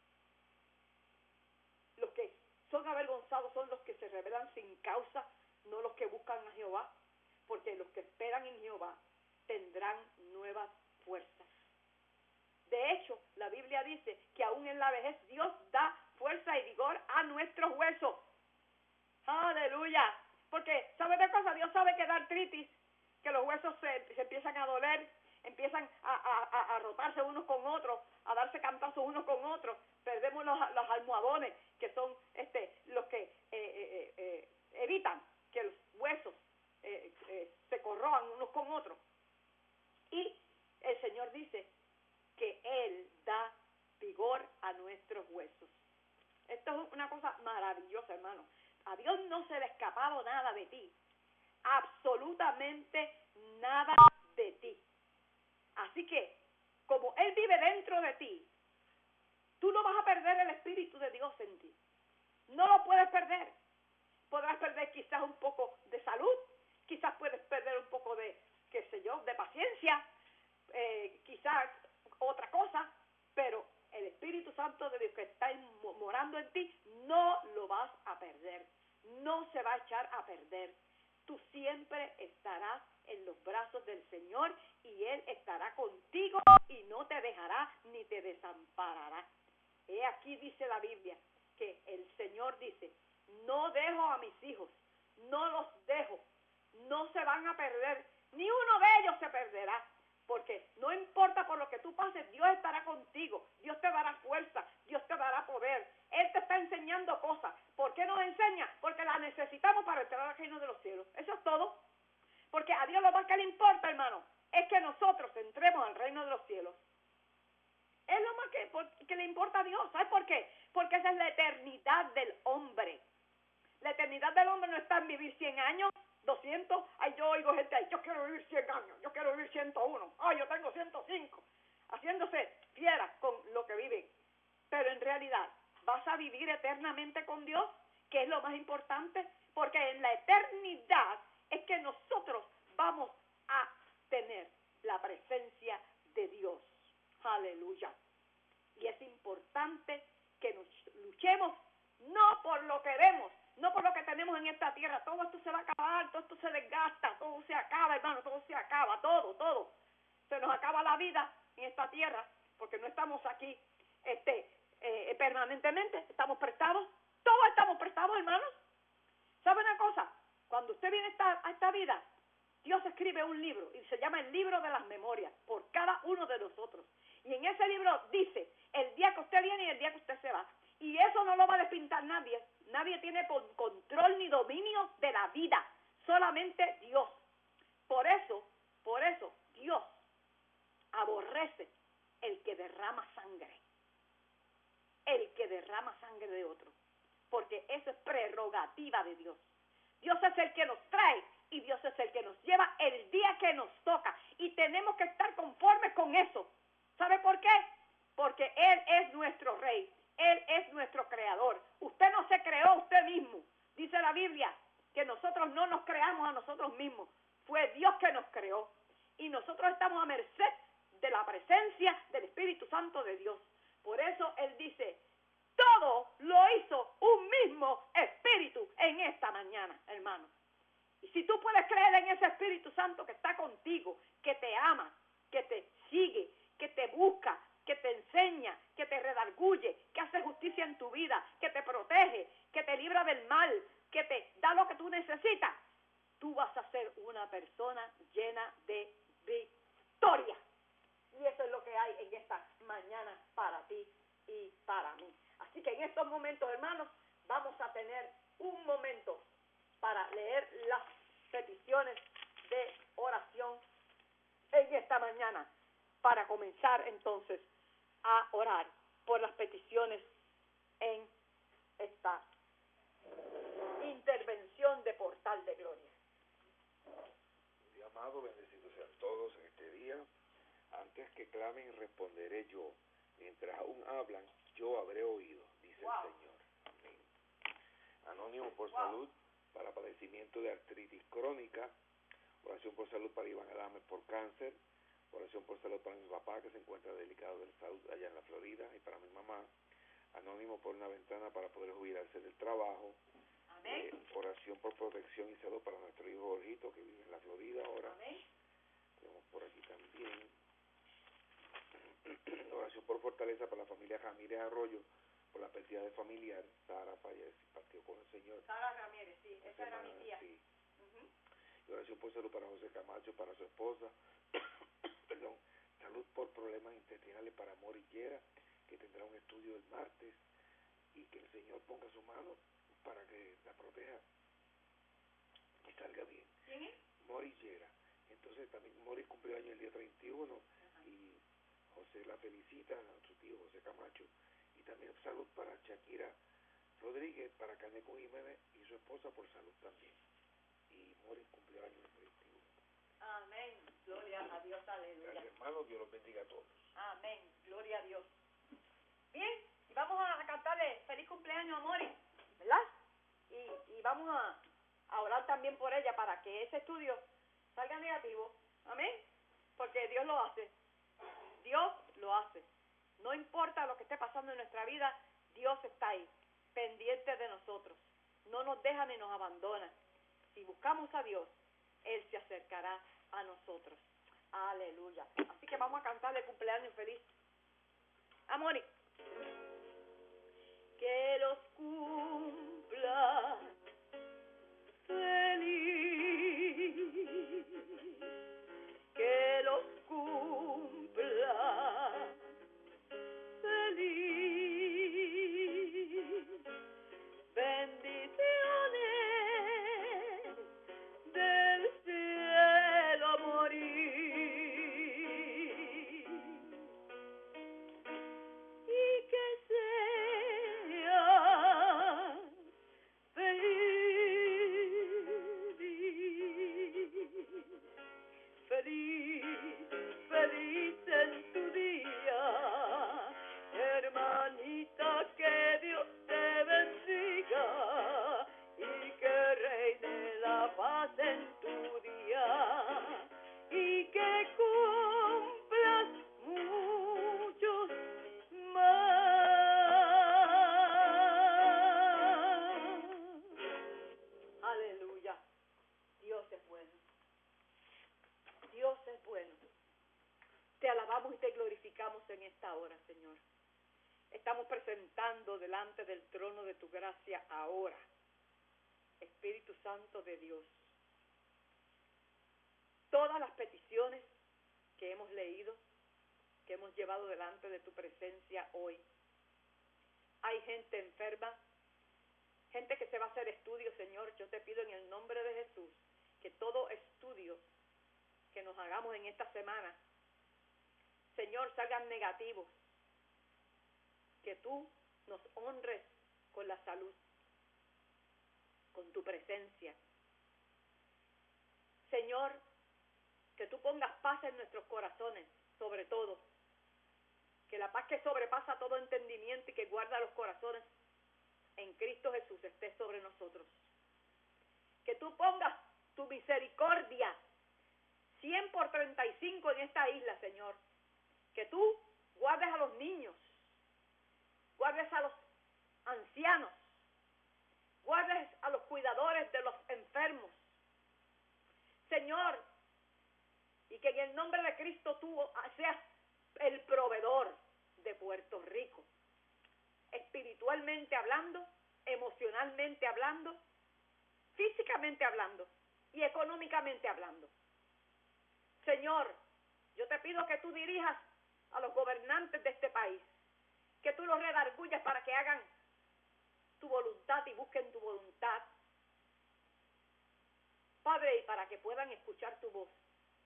[SPEAKER 3] los que son avergonzados son los que se rebelan sin causa, no los que buscan a Jehová? Porque los que esperan en Jehová tendrán nuevas fuerzas. De hecho, la Biblia dice que aún en la vejez Dios da fuerza y vigor a nuestros huesos. ¡Aleluya! Porque, ¿sabe de cosa? Dios sabe que da artritis, que los huesos se, se empiezan a doler, empiezan a, a, a rotarse unos con otros, a darse cantazos unos con otros. Perdemos los, los almohadones, que son este, los que eh, eh, eh, evitan que los huesos eh, eh, se corroan unos con otros. Y el Señor dice que Él da vigor a nuestros huesos. Esto es una cosa maravillosa, hermano. A Dios no se le ha escapado nada de ti. Absolutamente nada de ti. Así que, como Él vive dentro de ti, tú no vas a perder el Espíritu de Dios en ti. No lo puedes perder. Podrás perder quizás un poco de salud, quizás puedes perder un poco de, qué sé yo, de paciencia, eh, quizás otra cosa, pero el Espíritu Santo de Dios que está morando en ti, no lo vas a perder, no se va a echar a perder. Tú siempre estarás en los brazos del Señor y Él estará contigo y no te dejará ni te desamparará. He aquí dice la Biblia que el Señor dice, no dejo a mis hijos, no los dejo, no se van a perder, ni uno de ellos se perderá, porque no importa por lo que tú pases, Dios estará contigo, Dios te dará fuerza, Dios te dará poder, Él te está enseñando cosas. ¿Por qué nos enseña? Porque las necesitamos para entrar al reino de los cielos. Eso es todo, porque a Dios lo más que le importa, hermano, es que nosotros entremos al reino de los cielos. Es lo más que, por, que le importa a Dios. ¿Sabes por qué? Porque esa es la eternidad del hombre. La eternidad del hombre no está en vivir cien años, doscientos. Ay, yo oigo gente ahí, yo quiero vivir cien años, yo quiero vivir ciento uno. Ay, yo tengo ciento cinco. Haciéndose fieras con lo que viven. Pero en realidad, ¿vas a vivir eternamente con Dios? Que es lo más importante. Porque en la eternidad es que nosotros vamos a tener la presencia de Dios. Aleluya. Y es importante que nos luchemos no por lo que vemos, no por lo que tenemos en esta tierra. Todo esto se va a acabar, todo esto se desgasta, todo se acaba, hermano, todo se acaba, todo, todo. Se nos acaba la vida en esta tierra porque no estamos aquí este, eh, permanentemente, estamos prestados, todos estamos prestados, hermanos. ¿Sabe una cosa? Cuando usted viene a esta, a esta vida, Dios escribe un libro y se llama el libro de las memorias por cada uno de nosotros. Y en ese libro dice el día que usted viene y el día que usted se va. Y eso no lo va a despintar nadie. Nadie tiene control ni dominio de la vida. Solamente Dios. Por eso, por eso, Dios aborrece el que derrama sangre. El que derrama sangre de otro. Porque eso es prerrogativa de Dios. Dios es el que nos trae y Dios es el que nos lleva el día que nos toca. Y tenemos que estar conformes con eso. ¿Sabe por qué? Porque Él es nuestro Rey. Él es nuestro creador. Usted no se creó a usted mismo. Dice la Biblia que nosotros no nos creamos a nosotros mismos. Fue Dios que nos creó. Y nosotros estamos a merced de la presencia del Espíritu Santo de Dios. Por eso Él dice, todo lo hizo un mismo Espíritu en esta mañana, hermano. Y si tú puedes creer en ese Espíritu Santo que está contigo, que te ama, que te sigue, que te busca, que te enseña, que te redarguye, que hace justicia en tu vida, que te protege, que te libra del mal, que te da lo que tú necesitas, tú vas a ser una persona llena de victoria. Y eso es lo que hay en esta mañana para ti y para mí. Así que en estos momentos, hermanos, vamos a tener un momento para leer las peticiones de oración en esta mañana, para comenzar entonces a orar por las peticiones en esta intervención de Portal de Gloria.
[SPEAKER 4] Dios amado, bendecidos sean todos en este día. Antes que clamen, responderé yo. Mientras aún hablan, yo habré oído, dice wow. el Señor. Amén. Anónimo por wow. salud, para padecimiento de artritis crónica. Oración por salud para Iván Adame por cáncer. Oración por salud para mi papá, que se encuentra delicado de salud allá en la Florida, y para mi mamá. Anónimo por una ventana para poder jubilarse del trabajo.
[SPEAKER 3] Amén.
[SPEAKER 4] Eh, oración por protección y salud para nuestro hijo Jorgito, que vive en la Florida ahora.
[SPEAKER 3] Amén.
[SPEAKER 4] Tenemos por aquí también. Oración por fortaleza para la familia Ramírez Arroyo, por la pérdida de familiar. Sara falleció, partió con el Señor.
[SPEAKER 3] Sara Ramírez, sí, esa era mi tía.
[SPEAKER 4] Sí. Uh-huh. Y oración por salud para José Camacho, para su esposa. Perdón, salud por problemas intestinales para Mori Llera, que tendrá un estudio el martes, y que el Señor ponga su mano para que la proteja y salga bien.
[SPEAKER 3] ¿Quién es?
[SPEAKER 4] Mori Llera. Entonces también Mori cumplió año el día treinta y uno, uh-huh. y José la felicita, a su tío José Camacho, y también salud para Shakira Rodríguez, para Caneco Jiménez y su esposa por salud también. Y Mori cumplió año el treinta y uno.
[SPEAKER 3] Amén, gloria a Dios, aleluya.
[SPEAKER 4] Gracias, hermanos, Dios los bendiga a todos.
[SPEAKER 3] Amén, gloria a Dios. Bien, y vamos a cantarle feliz cumpleaños a Mori, ¿verdad? Y, y vamos a, a orar también por ella para que ese estudio salga negativo, amén, porque Dios lo hace, Dios lo hace. No importa lo que esté pasando en nuestra vida, Dios está ahí, pendiente de nosotros, no nos deja ni nos abandona. Si buscamos a Dios, Él se acercará a nosotros. Aleluya. Así que vamos a cantarle cumpleaños feliz a Mori. Que los cumpla feliz. es bueno. Dios es bueno. Te alabamos y te glorificamos en esta hora, Señor. Estamos presentando delante del trono de tu gracia ahora, Espíritu Santo de Dios, todas las peticiones que hemos leído, que hemos llevado delante de tu presencia hoy. Hay gente enferma, gente que se va a hacer estudios, Señor. Yo te pido en el nombre de Jesús que todo estudio que nos hagamos en esta semana, Señor, salgan negativos. Que tú nos honres con la salud, con tu presencia. Señor, que tú pongas paz en nuestros corazones, sobre todo. Que la paz que sobrepasa todo entendimiento y que guarda los corazones en Cristo Jesús esté sobre nosotros. Que tú pongas tu misericordia cien por treinta y cinco en esta isla, Señor. Que tú guardes a los niños, guardes a los ancianos, guardes a los cuidadores de los enfermos. Señor, y que en el nombre de Cristo tú seas el proveedor de Puerto Rico, espiritualmente hablando, emocionalmente hablando, físicamente hablando y económicamente hablando. Señor, yo te pido que tú dirijas a los gobernantes de este país, que tú los redargulles para que hagan tu voluntad y busquen tu voluntad, Padre, y para que puedan escuchar tu voz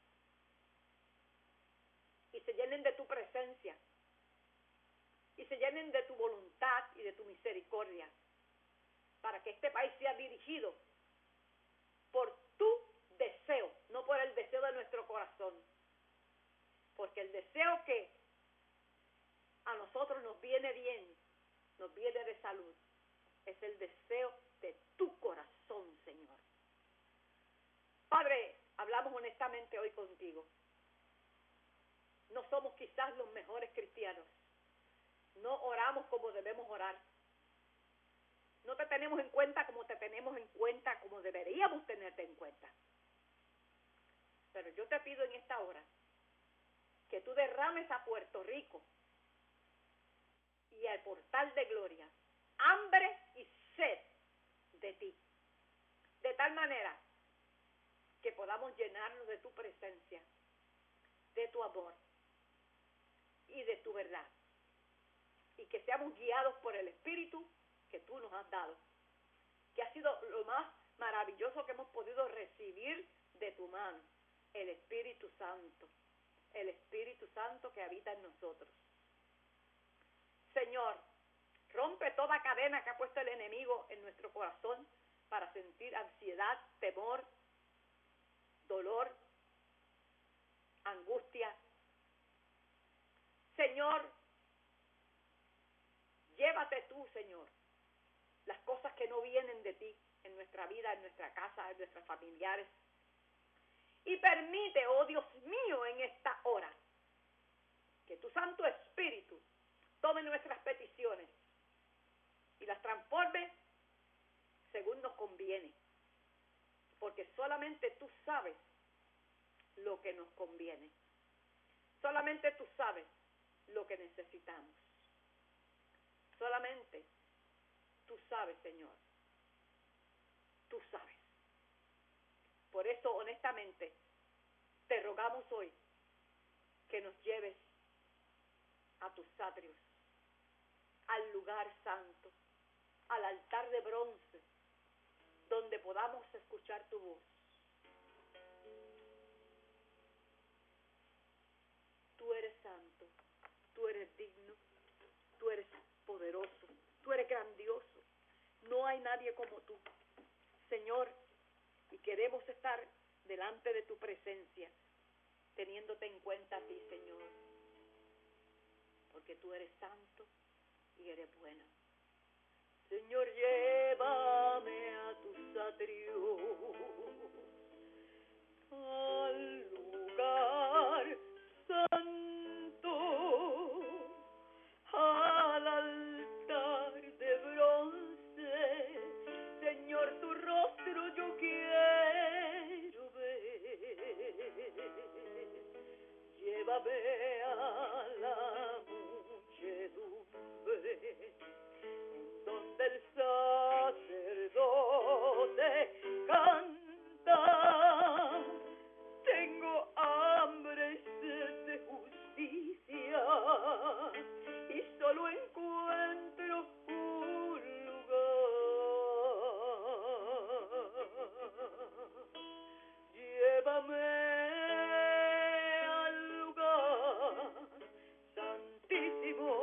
[SPEAKER 3] y se llenen de tu presencia y se llenen de tu voluntad y de tu misericordia, para que este país sea dirigido por tu deseo, no por el deseo de nuestro corazón, porque el deseo que a nosotros nos viene bien, nos viene de salud, es el deseo de tu corazón, Señor. Padre, hablamos honestamente hoy contigo. No somos quizás los mejores cristianos. No oramos como debemos orar. No te tenemos en cuenta como te tenemos en cuenta, como deberíamos tenerte en cuenta. Pero yo te pido en esta hora que tú derrames a Puerto Rico y al portal de gloria hambre y sed de ti, de tal manera que podamos llenarnos de tu presencia, de tu amor y de tu verdad, y que seamos guiados por el Espíritu que tú nos has dado, que ha sido lo más maravilloso que hemos podido recibir de tu mano, el Espíritu Santo, el Espíritu Santo que habita en nosotros. Señor, rompe toda cadena que ha puesto el enemigo en nuestro corazón para sentir ansiedad, temor, dolor, angustia. Señor, llévate tú, Señor, las cosas que no vienen de ti en nuestra vida, en nuestra casa, en nuestros familiares. Y permite, oh Dios mío, en esta hora, que tu Santo Espíritu tome nuestras peticiones y las transforme según nos conviene. Porque solamente tú sabes lo que nos conviene. Solamente tú sabes lo que necesitamos. Solamente tú sabes, Señor. Tú sabes. Por eso, honestamente, te rogamos hoy que nos lleves a tus atrios, al lugar santo, al altar de bronce, donde podamos escuchar tu voz. Tú eres santo, tú eres digno, tú eres poderoso, tú eres grandioso. No hay nadie como tú, Señor, y queremos estar delante de tu presencia, teniéndote en cuenta a ti, Señor, porque tú eres santo y eres bueno. Señor, llévame a tus atrios, al lugar santo, al altar de bronce. Señor, tu rostro yo quiero llévame a la muchedumbre, en donde el sacerdote canta, tengo hambre y sed de justicia, y solo encuentro un lugar. Llévame al lugar santísimo,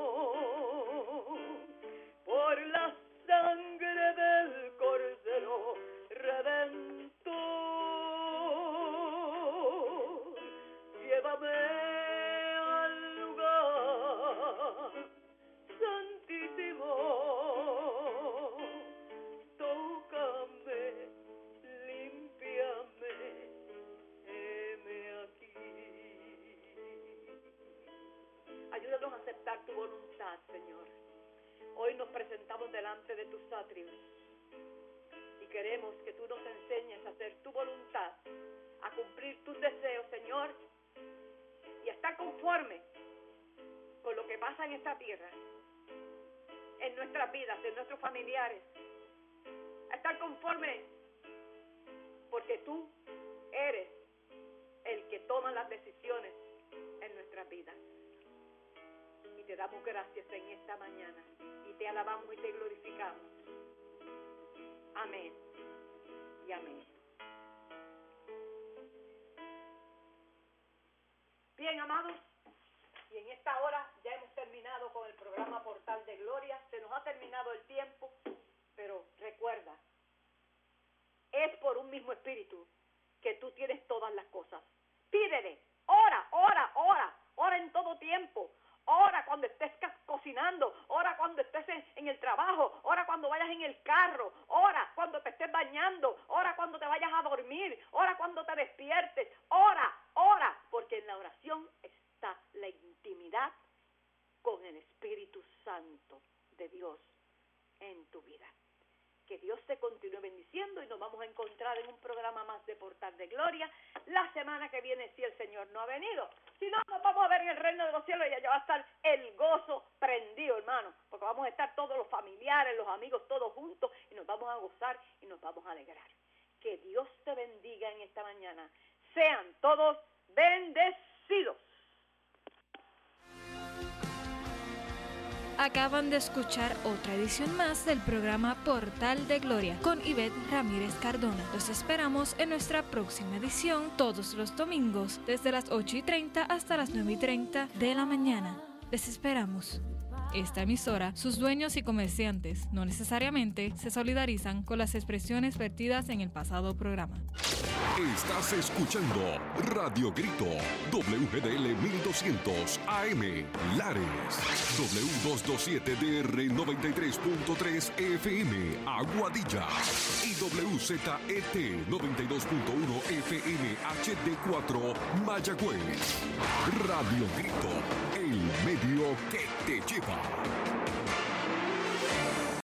[SPEAKER 3] por la sangre del Cordero Redentor. Llévame al lugar santísimo, tócame, límpiame, heme aquí. Ayúdanos a aceptar tu voluntad, Señor. Hoy nos presentamos delante de tus atrios y queremos que tú nos enseñes a hacer tu voluntad, a cumplir tus deseos, Señor, y a estar conforme con lo que pasa en esta tierra, en nuestras vidas, en nuestros familiares, a estar conforme porque tú eres el que toma las decisiones en nuestras vidas. Y te damos gracias en esta mañana y te alabamos y te glorificamos. Amén y amén. Bien, amados, y en esta hora ya hemos terminado con el programa Portal de Gloria. Se nos ha terminado el tiempo, pero recuerda, es por un mismo espíritu que tú tienes todas las cosas. Pídele, ora, ora, ora, ora en todo tiempo. Ora cuando estés cocinando, ora cuando estés en, en el trabajo, ora cuando vayas en el carro, ora cuando te estés bañando, ora cuando te vayas a dormir, ora cuando te despiertes, ora, ora, porque en la oración está la intimidad con el Espíritu Santo de Dios en tu vida. Que Dios te continúe bendiciendo y nos vamos a encontrar en un programa más de Portal de Gloria la semana que viene, si el Señor no ha venido. Si no, nos vamos a ver en el reino de los cielos y allá va a estar el gozo prendido, hermano, porque vamos a estar todos los familiares, los amigos, todos juntos y nos vamos a gozar y nos vamos a alegrar. Que Dios te bendiga en esta mañana. Sean todos bendecidos.
[SPEAKER 2] Acaban de escuchar otra edición más del programa Portal de Gloria con Ivette Ramírez Cardona. Los esperamos en nuestra próxima edición todos los domingos desde las ocho y treinta hasta las nueve y treinta de la mañana. Les esperamos. Esta emisora, sus dueños y comerciantes no necesariamente se solidarizan con las expresiones vertidas en el pasado programa.
[SPEAKER 1] Estás escuchando Radio Grito, W G D L mil doscientos A M, Lares, W doscientos veintisiete D R noventa y tres punto tres F M, Aguadilla, y W Z E T noventa y dos punto uno F M H D cuatro, Mayagüez. Radio Grito, el medio que te lleva.